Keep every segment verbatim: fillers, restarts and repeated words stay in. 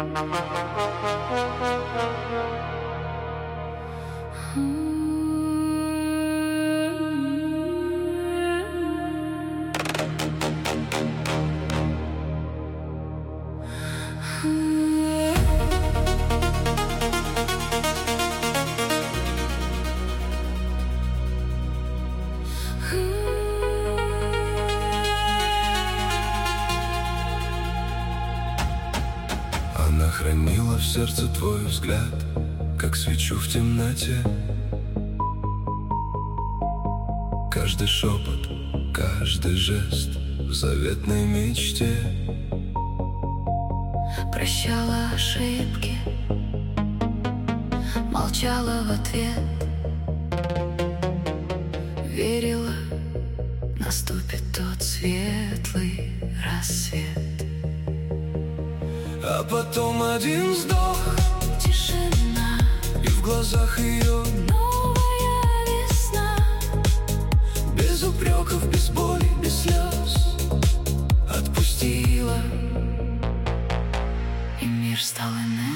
Она хранила в сердце твой взгляд, как свечу в темноте. Каждый шепот, каждый жест в заветной мечте. Прощала ошибки, молчала в ответ, верила, наступит тот светлый рассвет. А потом один вздох, тишина, и в глазах ее новая весна. без упреков, без боли, без слез отпустила, и мир стал иным.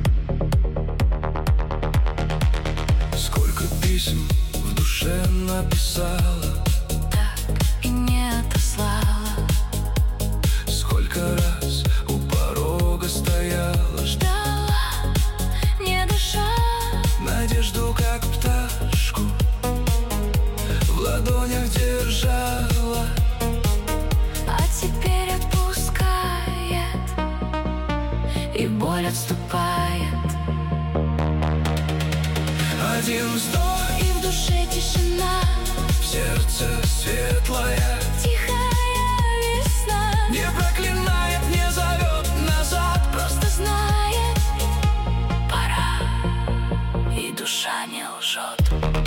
Сколько писем в душе написала, Так и не отослала. сколько раз у порога стояла, Ждала, не дыша, надежду, как пташку, в ладонях держала. а теперь отпускает, и боль отступает. Один вздох, И в душе тишина, в сердце светлая, тихая весна. не проклинает, не зовет назад, Просто знает, пора, и душа не лжет.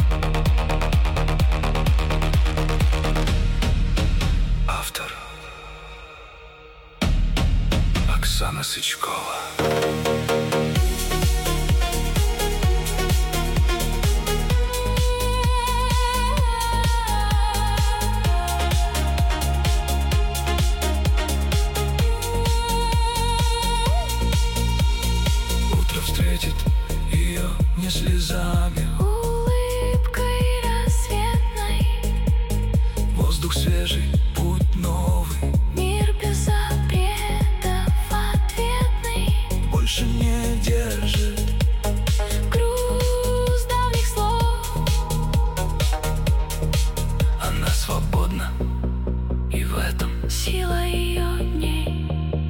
Автор Оксана Сычкова. Утро встретит ее не слезами, Улыбкой рассветной, воздух свежий, путь новый, мир без запретов ответный. больше не держит Груз давних слов, она свободна, и в этом сила ее дней.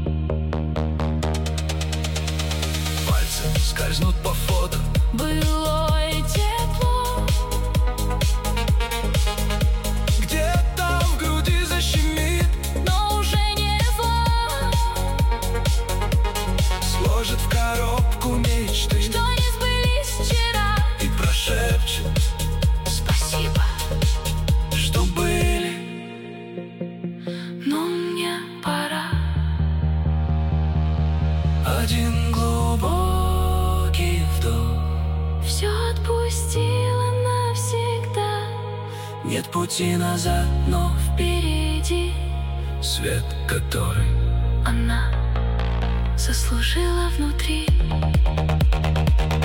пальцы скользнут по фото, Былое тепло, где-то в груди защемит, но уже не зло, сложит в коробку мечты что не сбылись вчера. и прошепчет, Спасибо, что были. но мне пора. Один глубокий вдох, Все отпустила навсегда. нет пути назад, но Впереди свет, который она заслужила внутри.